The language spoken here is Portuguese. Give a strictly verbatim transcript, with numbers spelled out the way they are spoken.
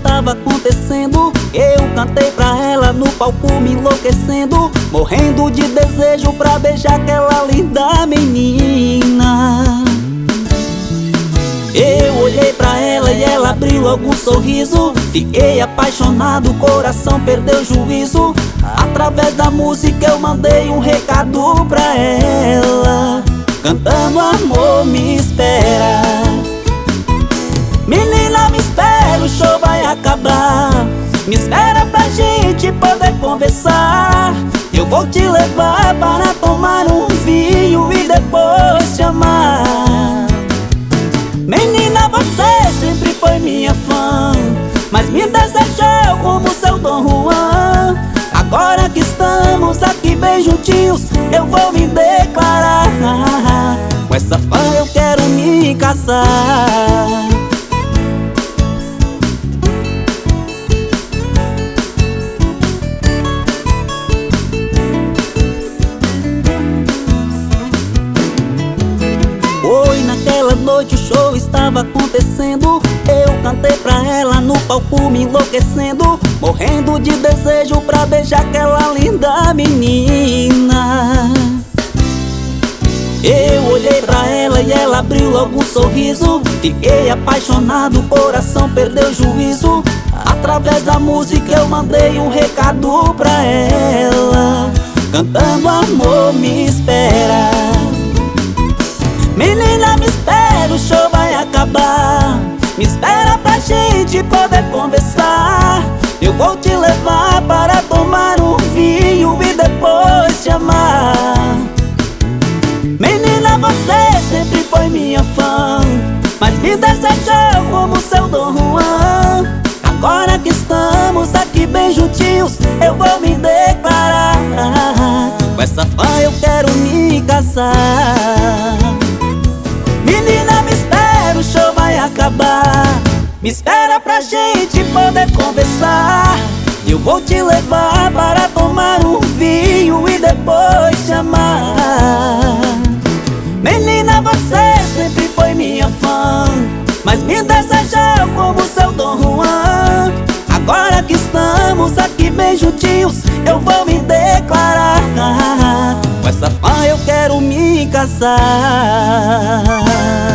estava acontecendo. Eu cantei pra ela no palco me enlouquecendo, morrendo de desejo pra beijar aquela linda menina. Eu olhei pra ela e ela abriu logo um sorriso. Fiquei apaixonado, o coração perdeu o juízo. Através da música eu mandei um recado pra ela, cantando: amor, me espera. Menina, me espera, o show vai acabar. Me espera pra gente poder conversar. Eu vou te levar para tomar um vinho e depois te amar. Menina, você sempre foi minha fã, mas me desejou como seu Dom Juan. Agora que estamos aqui bem juntinhos, eu vou me declarar. Com essa fã eu quero me casar. Foi naquela noite, o show estava acontecendo. Eu cantei pra ela no palco me enlouquecendo, morrendo de desejo pra beijar aquela linda menina. Eu olhei pra ela e ela abriu logo um sorriso. Fiquei apaixonado, o coração perdeu o juízo. Através da música eu mandei um recado pra ela, cantando: amor, me espera. Menina, me espera, o show vai acabar. Me espera pra gente poder conversar. Eu vou te levar para tomar um vinho e depois te amar. Menina, você sempre foi minha fã, mas me desejou como seu Dom Juan. Agora que estamos aqui bem juntinhos, eu vou me declarar. Com essa fã eu quero me casar. Menina, me espera, o show vai acabar. Me espera pra gente poder conversar. Eu vou te levar para tomar um vinho e depois te amar. Menina, você sempre foi minha fã, mas me desejou como seu Dom Juan. Agora que estamos aqui bem juntinhos, eu vou me declarar. Com essa fã eu quero me casar.